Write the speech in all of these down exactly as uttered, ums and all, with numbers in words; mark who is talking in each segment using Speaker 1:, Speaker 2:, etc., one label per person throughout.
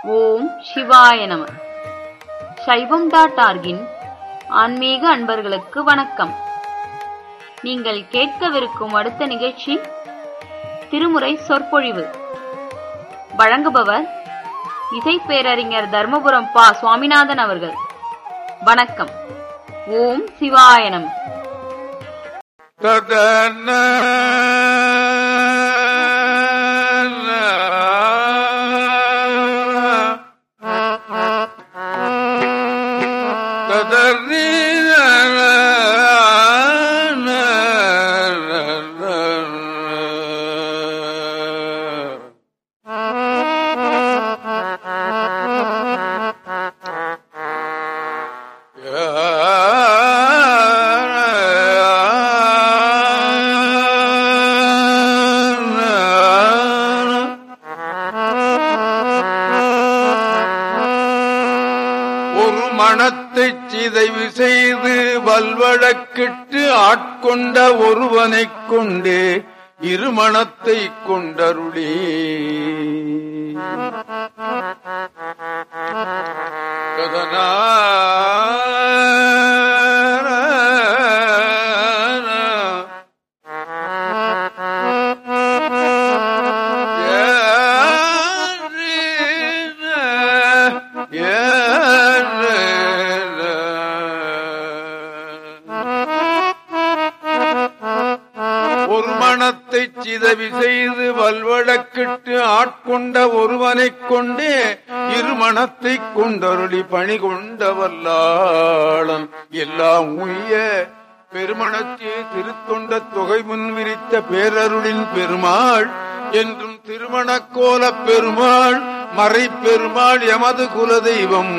Speaker 1: ஓம் சிவாய நம. சைவம் டாட் ஆர்கின் ஆன்மீக அன்பர்களுக்கு வணக்கம். நீங்கள் கேட்கவிருக்கும் அடுத்த நிகழ்ச்சி திருமுறை சொற்பொழிவு. வழங்குபவர் இசை பேரறிஞர் தர்மபுரம் பா சுவாமிநாதன் அவர்கள். வணக்கம். ஓம் சிவாய நம.
Speaker 2: சிதைவு செய்து வல்வழக்கிட்டு ஆட்கொண்ட ஒருவனைக் கொண்டு இருமணத்தை கொண்டருளி கதனா சிதவி செய்து வல்வழக்கிட்டு ஆட்கொண்ட ஒருவனைக் கொண்டு இருமணத்தை கொண்டருளி பணி கொண்ட வல்லாளன் எல்லாம் உய்ய பெருமணத்தை திருத்தொண்ட தொகை முன் விரித்த பேரருளின் பெருமாள் என்றும் திருமணக்கோல பெருமாள் மறை பெருமாள் எமது குலதெய்வம்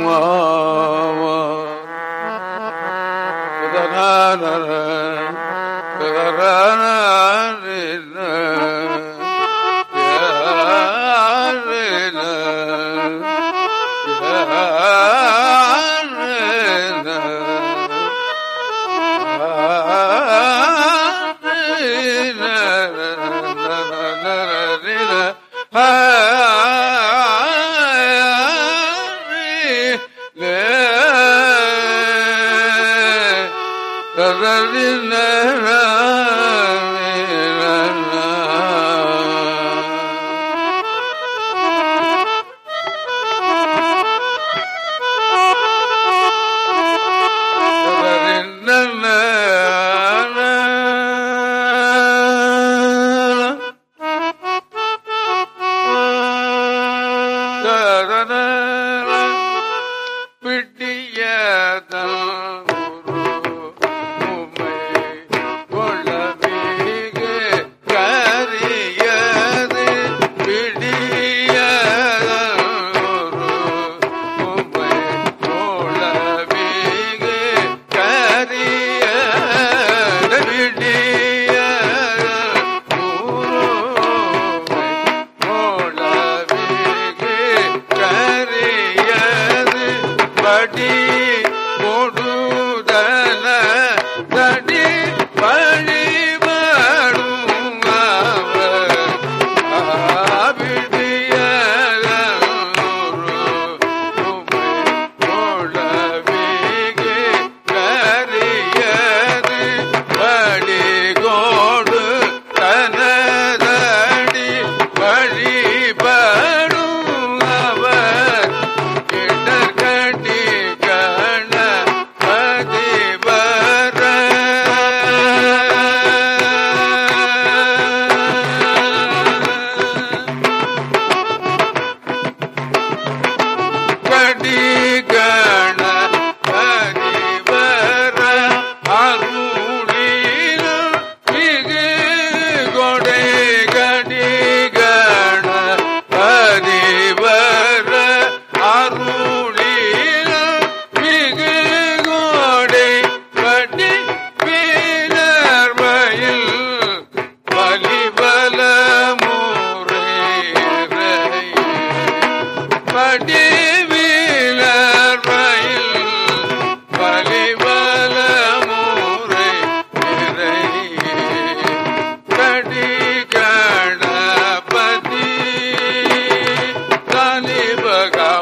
Speaker 3: Bhagavan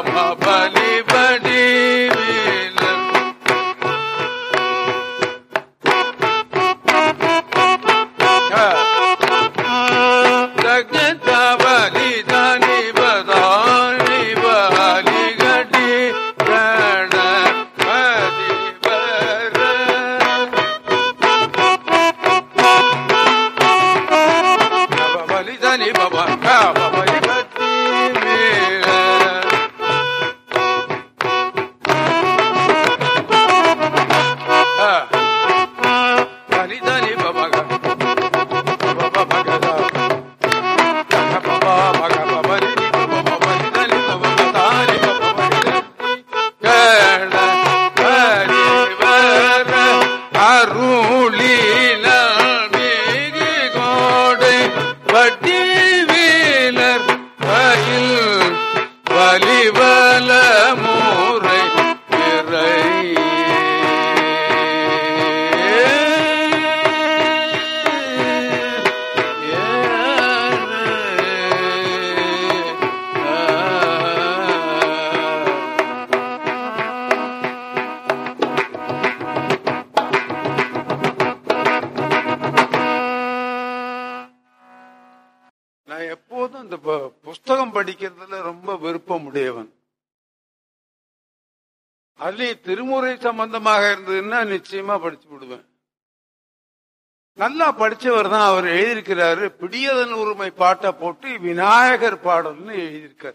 Speaker 2: புஸ்தகம் படிக்கிறதுல ரொம்ப விருப்பம் உடையவன். அதுலயும் திருமுறை சம்பந்தமாக இருந்ததுன்னா நிச்சயமா படிச்சு விடுவேன். நல்லா படிச்சவர் தான். அவர் எழுதியிருக்கிறாரு, பிடியதன் உரிமை பாட்டை போட்டு விநாயகர் பாடல்னு எழுதியிருக்கார்.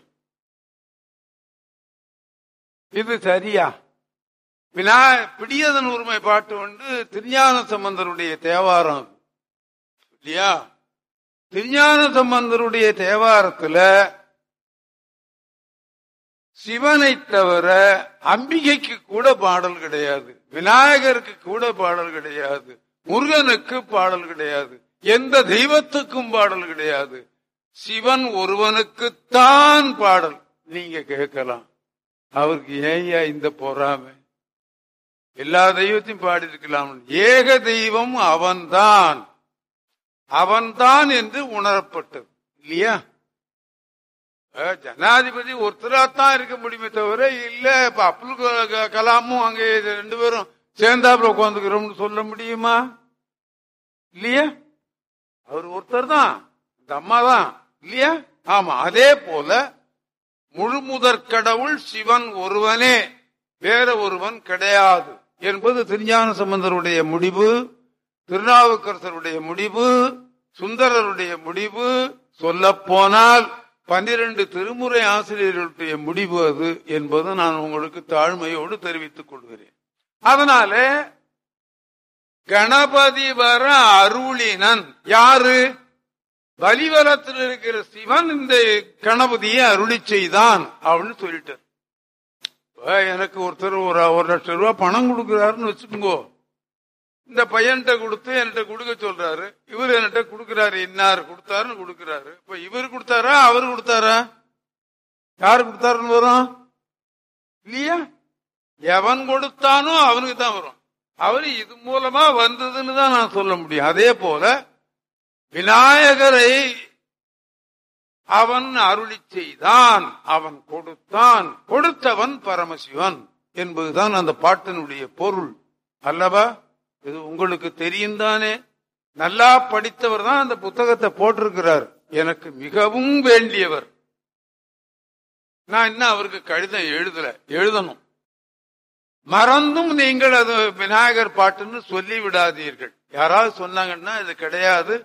Speaker 2: இது சரியா? விநாய பிடியதன் உரிமை பாட்டு வந்து திருஞான சம்பந்தருடைய தேவாரம் இல்லையா? திருஞான சம்பந்தருடைய தேவாரத்துல சிவனை தவிர அம்பிகைக்கு கூட பாடல் கிடையாது, விநாயகருக்கு கூட பாடல் கிடையாது, முருகனுக்கு பாடல் கிடையாது, எந்த தெய்வத்துக்கும் பாடல் கிடையாது. சிவன் ஒருவனுக்குத்தான் பாடல். நீங்க கேட்கலாம், அவருக்கு ஏயா இந்த பொறாமை? எல்லா தெய்வத்தையும் பாடி இருக்கலாம். ஏக தெய்வம் அவன்தான், அவன்தான் என்று உணரப்பட்டது இல்லையா? ஜனாதிபதி ஒருத்தராத்தான் இருக்க முடியுமே தவிர இல்ல இப்ப அப்துல் கலாமும் அங்க ரெண்டு பேரும் சேர்ந்தாப்புல உட்காந்துக்கிறோம்னு சொல்ல முடியுமா? இல்லையா? அவர் ஒருத்தர் தான், இந்த அம்மா தான் இல்லையா? ஆமா. அதே போல முழு முதற் கடவுள் சிவன் ஒருவனே, வேற ஒருவன் கிடையாது என்பது திருஞான சம்பந்தருடைய முடிவு, திருநாவுக்கரசருடைய முடிவு, சுந்தரருடைய முடிவு. சொல்ல போனால் பன்னிரண்டு திருமுறை ஆசிரியர்களுடைய முடிவு அது என்பது நான் உங்களுக்கு தாழ்மையோடு தெரிவித்துக் கொள்கிறேன். அதனால கணபதி வர அருளினன் யாரு? பலிவரத்தில் இருக்கிற சிவன் இந்த கணபதியை அருளி செய்தான் அப்படின்னு சொல்லிட்டார். எனக்கு ஒருத்தர் ஒரு ஒரு லட்சம் ரூபாய் பணம் கொடுக்கிறாருன்னு வச்சுக்கோங்க. இந்த பையன்கிட்ட கொடுத்து என்கிட்ட கொடுக்க சொல்றாரு, இவர் என்கிட்ட கொடுக்கிறாரு, இன்னாரு கொடுத்தாருன்னு கொடுக்கிறாரு. இப்ப இவர் கொடுத்தாரா அவரு கொடுத்தாரா? யாரு கொடுத்தாருன்னு வரும் இல்லையா? எவன் கொடுத்தானோ அவனுக்கு தான் வரும். அவரு இது மூலமா வந்ததுன்னு தான் நான் சொல்ல முடியும். அதே போல விநாயகரை அவன் அருளி செய்தான், அவன் கொடுத்தான், கொடுத்தவன் பரமசிவன் என்பதுதான் அந்த பாட்டினுடைய பொருள் அல்லவா? இது உங்களுக்கு தெரியும் தானே? நல்லா படித்தவர் தான் அந்த புத்தகத்தை போட்டிருக்கிறார். எனக்கு மிகவும் வேண்டியவர். நான் இன்னும் அவருக்கு கடிதம் எழுதல, எழுதணும். மறந்தும் நீங்கள் அது விநாயகர் பாட்டுன்னு சொல்லி விடாதீர்கள். யாராவது சொன்னாங்கன்னா இது கிடையாது.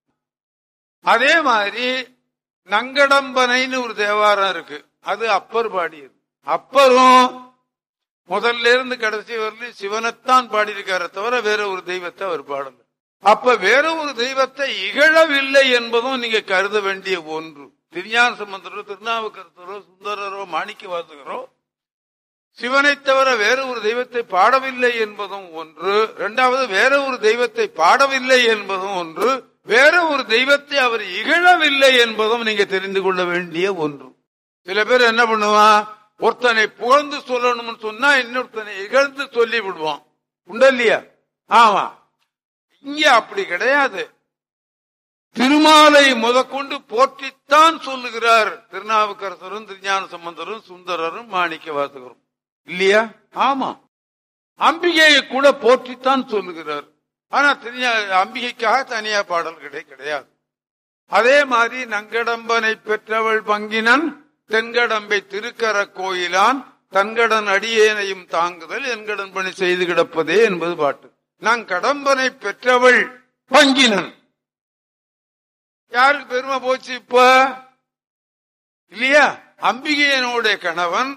Speaker 2: அதே மாதிரி நங்கடம்பனைன்னு ஒரு தேவாரம் இருக்கு, அது அப்பர் பாடியது. அப்பரும் முதல்ல இருந்து கடைசி வரலையும் சிவனைத்தான் பாடியிருக்கார தவிர வேற ஒரு தெய்வத்தை அவர் பாடல. அப்ப வேற ஒரு தெய்வத்தை இகழவில்லை என்பதும் நீங்க கருத வேண்டிய ஒன்று. திருஞான சம்பந்தரோ திருநாவுக்கரசரோ சுந்தரரோ மாணிக்கவாசகரோ சிவனை தவிர வேற ஒரு தெய்வத்தை பாடவில்லை என்பதும் ஒன்று. இரண்டாவது, வேற ஒரு தெய்வத்தை பாடவில்லை என்பதும் ஒன்று. வேற ஒரு தெய்வத்தை அவர் இகழவில்லை என்பதும் நீங்க தெரிந்து கொள்ள வேண்டிய ஒன்று. சில பேர் என்ன பண்ணுவான், ஒருத்தனை புகழ்ந்து சொல்லணும்னு சொன்னா இன்னொருத்தனை இகழ்ந்து சொல்லி விடுவான். உண்டல்லையா? ஆமா. இங்க அப்படி கிடையாது. திருமாலை முதற்கொண்டு போற்றித்தான் சொல்லுகிறார் திருநாவுக்கரசரும் திருஞான சம்பந்தரும் சுந்தரரும் மாணிக்க வாசகரும் இல்லையா? ஆமா. அம்பிகையை கூட போற்றித்தான் சொல்லுகிறார். ஆனா அம்பிகைக்காக தனியா பாடல் கிடையாது. அதே மாதிரி நங்கடம்பனை பெற்றவள் பங்கினன் தென்கடம்பை திருக்கர கோயிலான் தன்கடன் அடியேனையும் தாங்குதல் என்கடன் பணி செய்து கிடப்பதே என்பது பாட்டு. நான் கடம்பனை பெற்றவள் பங்கினன். யாருக்கு பெருமை போச்சு இப்ப இல்லையா? அம்பிகையனுடைய கணவன்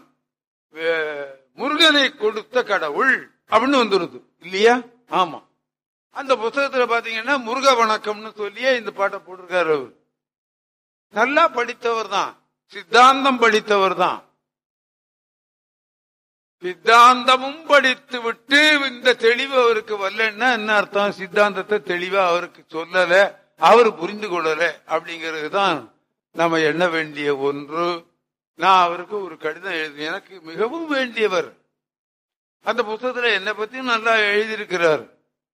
Speaker 2: முருகனை கொடுத்த கடவுள் அப்படின்னு வந்துருது இல்லையா? ஆமா. அந்த புத்தகத்துல பாத்தீங்கன்னா முருக வணக்கம்னு சொல்லியே இந்த பாட்டை போட்டிருக்காரு. அவர் நல்லா படித்தவர் தான், சித்தாந்தம் படித்தவர் தான். சித்தாந்தமும் படித்து விட்டு இந்த தெளிவு அவருக்கு வரலன்னா என்ன அர்த்தம்? சித்தாந்தத்தை தெளிவா அவருக்கு சொல்லல, அவரு புரிந்து கொள்ளல அப்படிங்கிறது தான் நம்ம எண்ண வேண்டிய ஒன்று. நான் அவருக்கு ஒரு கடிதம் எழுதி, எனக்கு மிகவும் வேண்டியவர். அந்த புத்தகத்துல என்னை பத்தி நல்லா எழுதியிருக்கிறார்.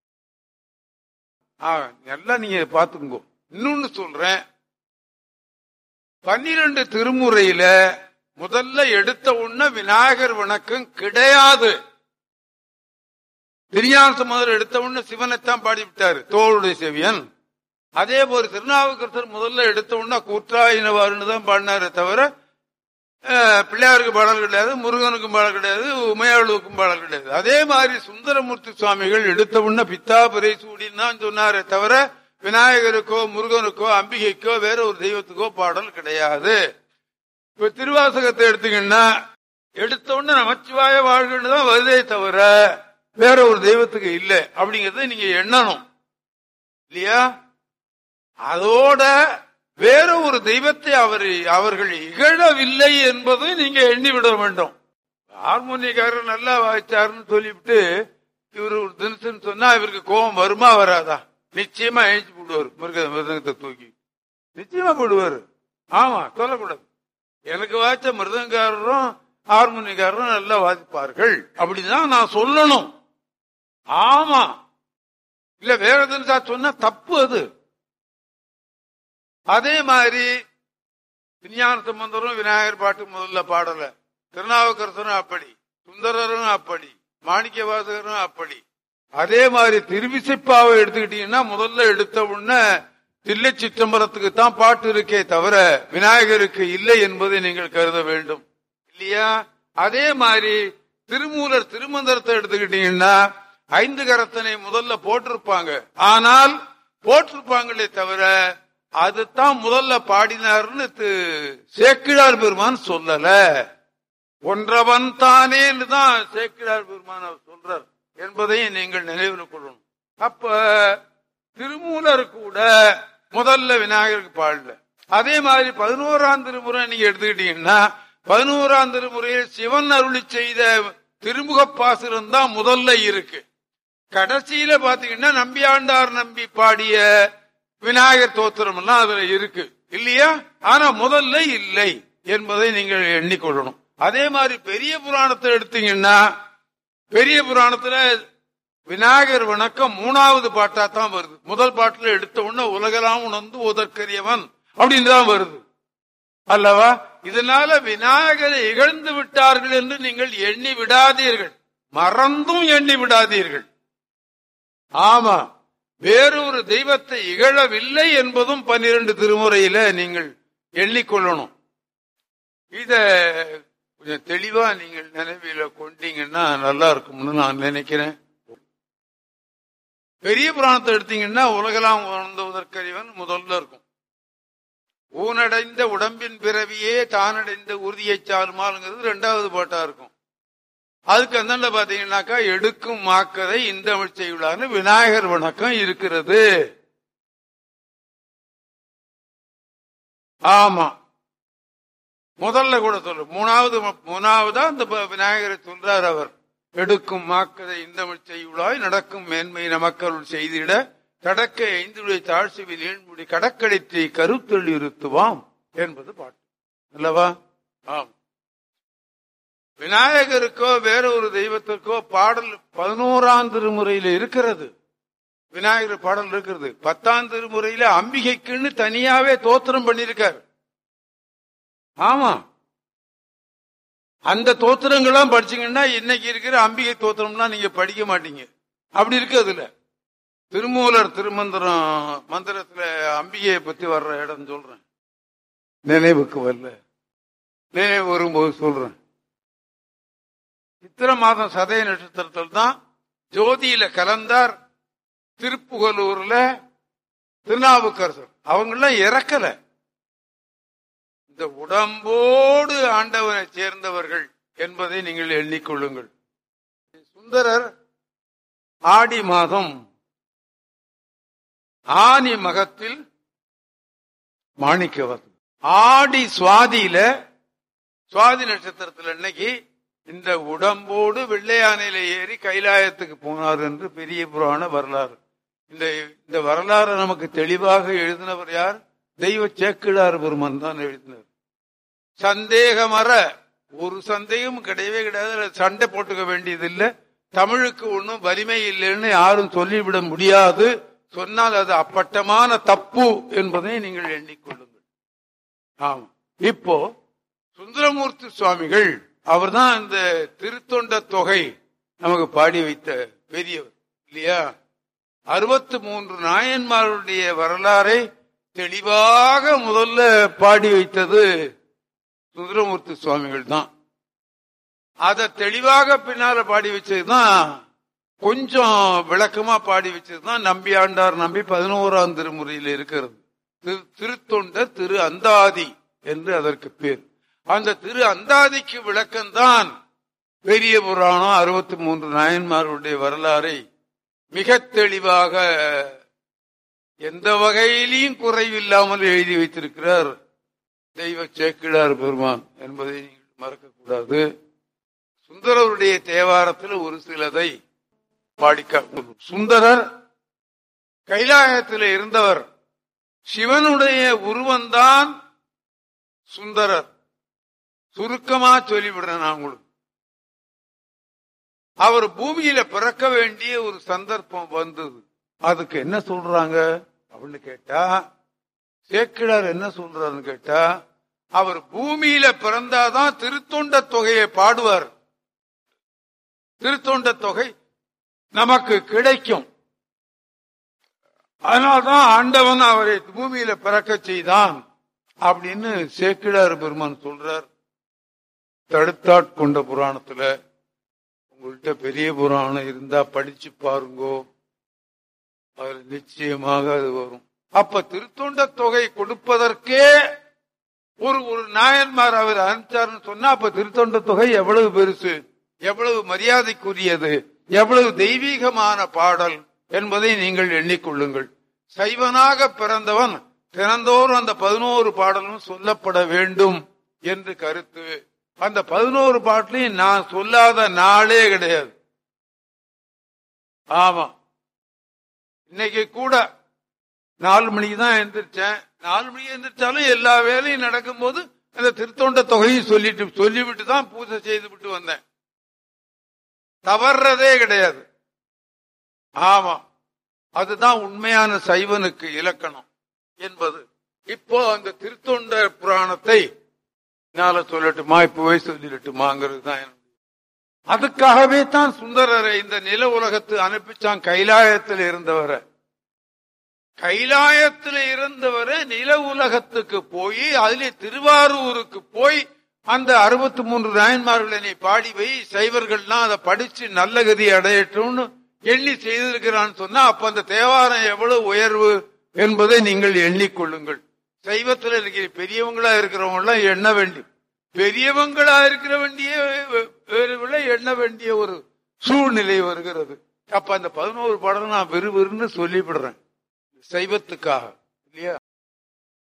Speaker 2: நல்லா நீங்க பாத்துக்கோ. இன்னொன்னு சொல்றேன், பன்னிரண்டு திருமுறையில முதல்ல எடுத்த உடனே விநாயகர் வணக்கம் கிடையாது. திருஞான சம்பந்தர் எடுத்த உடனே சிவனைத்தான் பாடிவிட்டாரு, தோளுடைய செவியன். அதே போல திருநாவுக்கரசர் முதல்ல எடுத்த உடனே கூற்றாயினவாருன்னு தான் பாடினாரே தவிர பிள்ளையாருக்கு பாடல் கிடையாது, முருகனுக்கும் பாடல் கிடையாது, உமையாளுக்கும் பாடல் கிடையாது. அதே மாதிரி சுந்தரமூர்த்தி சுவாமிகள் எடுத்த உடனே பித்தா பிறை சூடின்னு தான் சொன்னாரே தவிர விநாயகருக்கோ முருகனுக்கோ அம்பிகைக்கோ வேற ஒரு தெய்வத்துக்கோ பாடல் கிடையாது. இப்ப திருவாசகத்தை எடுத்தீங்கன்னா எடுத்த உடனே நமச்சிவாய வாழ்கன்னு தான் வருதே தவிர வேற ஒரு தெய்வத்துக்கு இல்லை அப்படிங்கறத நீங்க எண்ணணும் இல்லையா? அதோட வேற ஒரு தெய்வத்தை அவர் அவர்கள் இகழவில்லை என்பது நீங்க எண்ணிவிட வேண்டும். ஹார்மோனியக்காரர் நல்லா வாய்ச்சாருன்னு சொல்லிவிட்டு இவர் ஒரு தினசன் சொன்னா இவருக்கு கோபம் வருமா வராதா? நிச்சயமா எழுச்சி போடுவார். மிருக மிருதங்கத்தை தூக்கி நிச்சயமா போடுவாரு. ஆமா, சொல்லக்கூடாது. எனக்கு வாய்ச்ச மிருதங்காரரும் ஹார்மோனியக்காரரும் நல்லா வாசிப்பார்கள் அப்படிதான் நான் சொல்லணும். ஆமா, இல்ல வேற தினசா சொன்னா தப்பு அது. அதே மாதிரி விஞ்ஞான சம்பந்தரும் விநாயகர் பாட்டு முதல்ல பாடல, திருநாவுக்கரசரும் அப்படி, சுந்தரரும் அப்படி, மாணிக்க வாசகரும் அப்படி. அதே மாதிரி திருவிசைப்பாவை எடுத்துக்கிட்டீங்கன்னா முதல்ல எடுத்த உடனே தில்லை சிற்றம்பலத்துக்கு தான் பாட்டு இருக்கே தவிர விநாயகருக்கு இல்லை என்பதை நீங்கள் கருத வேண்டும் இல்லையா? அதே மாதிரி திருமூலர் திருமந்திரத்தை எடுத்துக்கிட்டீங்கன்னா ஐந்து கரத்தனை முதல்ல போட்டிருப்பாங்க. ஆனால் போட்டிருப்பாங்களே தவிர அதுதான் முதல்ல பாடினார்னு சேக்கிழார் பெருமான் சொல்லல. ஒன்றவன் தானேன்னு தான் சேக்கிழார் பெருமான் அவர் சொல்றார் என்பதையும் நீங்கள் நினைவில் கொள்ளணும். அப்ப திருமூலர் கூட முதல்ல விநாயகருக்கு பாடல. அதே மாதிரி பதினோராம் திருமுறை நீங்க எடுத்துக்கிட்டீங்கன்னா பதினோராம் திருமுறையில் சிவன் அருளி செய்த திருமுகப்பாசுரம் தான் முதல்ல இருக்கு. கடைசியில பாத்தீங்கன்னா நம்பியாண்டார் நம்பி பாடிய விநாயகர் தோத்திரம் எல்லாம் அதுல இருக்கு இல்லையா? ஆனா முதல்ல இல்லை என்பதை நீங்கள் எண்ணிக்கொள்ளணும். அதே மாதிரி பெரிய புராணத்தை எடுத்தீங்கன்னா பெரிய புராணத்துல விநாயகர் வணக்கம் மூணாவது பாட்டா தான் வருது. முதல் பாட்டுல எடுத்த உடனே உலகெல்லாம் உணர்ந்து உதற்கரியவன் அப்படின்னு தான் வருது அல்லவா? இதனால விநாயகரை இகழ்ந்து விட்டார்கள் என்று நீங்கள் எண்ணி விடாதீர்கள், மறந்தும் எண்ணி விடாதீர்கள். ஆமா, வேறொரு தெய்வத்தை இகழவில்லை என்பதும் பன்னிரண்டு திருமுறையில நீங்கள் எண்ணிக்கொள்ளணும். இத கொஞ்சம் தெளிவா நீங்கள் நினைவில கொண்டீங்கன்னா நல்லா இருக்கும்னு நான் நினைக்கிறேன். பெரிய புராணத்தை எடுத்தீங்கன்னா உலகெல்லாம் உணர்ந்ததற்கறிவன் முதல்ல இருக்கும். ஊனடைந்த உடம்பின் பிறவியே தானடைந்த உறுதியை சாலுமாலுங்கிறது ரெண்டாவது பாட்டா இருக்கும். அதுக்கு அந்த பாத்தீங்கன்னாக்கா எடுக்கும் மாக்கதை இந்த செய்யுளான்னு விநாயகர் வணக்கம் இருக்கிறது. ஆமா, முதல்ல கூட சொல்லு மூணாவது மூணாவதா அந்த விநாயகரை சொல்றார் அவர். எடுக்கும் மாக்கதை இந்த செய்யுளாய் நடக்கும் மேன்மை நமக்கருள் செய்திட கடக்க ஐந்துடைய தாழ்ச்சிவில் ஏழ்முடி கடக்கடைத்தை கருத்தொழி இருத்துவாம் என்பது பாட்டு அல்லவா? ஆம், விநாயகருக்கோ வேற ஒரு தெய்வத்திற்கோ பாடல் பதினோராம் திருமுறையில இருக்கிறது. விநாயகர் பாடல் இருக்கிறது. பத்தாம் திருமுறையில அம்பிகைக்குன்னு தனியாவே தோத்திரம் பண்ணிருக்காரு. ஆமா, அந்த தோத்திரங்கள்லாம் படிச்சீங்கன்னா இன்னைக்கு இருக்கிற அம்பிகை தோத்திரம்லாம் நீங்க படிக்க மாட்டீங்க. அப்படி இருக்கு. அதுல திருமூலர் திருமந்திரம் மந்திரத்துல அம்பிகையை பத்தி வர்ற இடம் சொல்றேன். நினைவுக்கு வரல, நினைவு வரும்போது சொல்றேன். சித்திர மாதம் சதய நட்சத்திரத்தில் தான் ஜோதியில கலந்தார் திருப்புகலூர்ல திருநாவுக்கரசர். அவங்கெல்லாம் இறக்கல, இந்த உடம்போடு ஆண்டவனை சேர்ந்தவர்கள் என்பதை நீங்கள் எண்ணிக்கொள்ளுங்கள். சுந்தரர் ஆடி மாதம் ஆனி மகத்தில் மாணிக்கவாசகர், ஆடி சுவாதியில சுவாதி நட்சத்திரத்தில் இன்னைக்கு இந்த உடம்போடு வெள்ளையானையில ஏறி கைலாயத்துக்கு போனார் என்று பெரிய புராண வரலாறு. இந்த இந்த வரலாறு நமக்கு தெளிவாக எழுதினவர் யார்? தெய்வ சேக்கிழார் பெருமான் தான் எழுதினார். சந்தேகமற, ஒரு சந்தேகம் கிடையவே கிடையாது. சண்டை போட்டுக்க வேண்டியது இல்லை. தமிழுக்கு ஒன்னும் வலிமை இல்லைன்னு யாரும் சொல்லிவிட முடியாது. சொன்னால் அது அப்பட்டமான தப்பு என்பதை நீங்கள் எண்ணிக்கொள்ளுங்கள். ஆமா, இப்போ சுந்தரமூர்த்தி சுவாமிகள் அவர் தான் இந்த திருத்தொண்ட தொகை நமக்கு பாடி வைத்த பெரியவர் இல்லையா? அறுபத்தி மூன்று நாயன்மாருடைய வரலாறை தெளிவாக முதல்ல பாடி வைத்தது சுந்தரமூர்த்தி சுவாமிகள் தான். அதை தெளிவாக பின்னால பாடி வச்சதுதான், கொஞ்சம் விளக்கமா பாடி வச்சதுதான் நம்பி ஆண்டார் நம்பி பதினோராம் திருமுறையில் இருக்கிறது. திருத்தொண்டர் திரு அந்தாதி என்று அதற்கு பேர். அந்த திரு அந்தாதிக்கு விளக்கம்தான் பெரிய புராணம் அறுபத்தி மூன்று நாயன்மாருடைய வரலாறை மிக தெளிவாக எந்த வகையிலையும் குறைவில்லாமல் எழுதி வைத்திருக்கிறார் தெய்வ சேக்கிழார் பெருமான் என்பதை மறக்கக்கூடாது. சுந்தரருடைய தேவாரத்தில் ஒரு சிலதை பாடிக்க. சுந்தரர் கைலாயத்தில் இருந்தவர், சிவனுடைய உருவந்தான் சுந்தரர். சுருக்கமா சொல்லிவிடுறேன் நான் உங்களுக்கு. அவர் பூமியில பிறக்க வேண்டிய ஒரு சந்தர்ப்பம் வந்தது. அதுக்கு என்ன சொல்றாங்க அப்படின்னு கேட்டா, சேக்கிழார் என்ன சொல்றாருன்னு கேட்டா, அவர் பூமியில பிறந்தாதான் திருத்தொண்ட தொகையை பாடுவார். திருத்தொண்ட தொகை நமக்கு கிடைக்கும். அதனால்தான் ஆண்டவன் அவரை பூமியில பிறக்க செய்தான் அப்படின்னு சேக்கிழார் பெருமான் சொல்றார். தடுத்தாட்கொண்ட புராணத்துல உங்கள்கிட்ட பெரிய புராணம் இருந்தா படிச்சு பாருங்கோ, அதுல நிச்சயமாக அது வரும். அப்ப திருத்தொண்ட தொகை கொடுப்பதற்கே ஒரு ஒரு நாயன்மார் அவர் அனுப்பிச்சாருன்னு சொன்னா, அப்ப திருத்தொண்ட தொகை எவ்வளவு பெருசு, எவ்வளவு மரியாதைக்குரியது, எவ்வளவு தெய்வீகமான பாடல் என்பதை நீங்கள் எண்ணிக்கொள்ளுங்கள். சைவனாக பிறந்தவன் தினந்தோறும் அந்த பதினோரு பாடலும் சொல்லப்பட வேண்டும் என்று கருத்து. அந்த பதினோரு பாட்டிலையும் நான் சொல்லாத நாளே கிடையாது. ஆமா, இன்னைக்கு கூட நாலு மணிக்கு தான் எந்திரிச்சேன். நாலு மணிக்கு எந்திரிச்சாலும் எல்லா வேலையும் நடக்கும் போது அந்த திருத்தொண்ட தொகையும் சொல்லிட்டு சொல்லிவிட்டு தான் பூஜை செய்து விட்டு வந்தேன். தவறதே கிடையாது. ஆமா, அதுதான் உண்மையான சைவனுக்கு இலக்கணம் என்பது. இப்போ அந்த திருத்தொண்ட புராணத்தை நாள சொல்லட்டுமா, இப்பவே சொல்லிட்டுமாங்கிறது தான். அதுக்காகவே தான் சுந்தரரை இந்த நில உலகத்து அனுப்பிச்சான். கைலாயத்தில் இருந்தவரை கைலாயத்தில் இருந்தவரை நில உலகத்துக்கு போய் அதிலே திருவாரூருக்கு போய் அந்த அறுபத்தி மூன்று நாயன்மார்களை பாடி வை, சைவர்கள்லாம் அதை படிச்சு நல்ல கதி அடையட்டும்னு எண்ணி செய்திருக்கிறான்னு சொன்னா, அப்ப அந்த தேவாரம் எவ்வளவு உயர்வு என்பதை நீங்கள் எண்ணிக்கொள்ளுங்கள். சைவத்தில் இருக்கிற பெரியவங்களா இருக்கிறவங்க எல்லாம் எண்ண வேண்டி பெரியவங்களா இருக்கிற வேண்டிய எண்ண வேண்டிய ஒரு சூழ்நிலை வருகிறது. அப்ப அந்த பதினோரு பாடல் நான் விறுவிறுன்னு சொல்லிவிடுறேன் சைவத்துக்காக.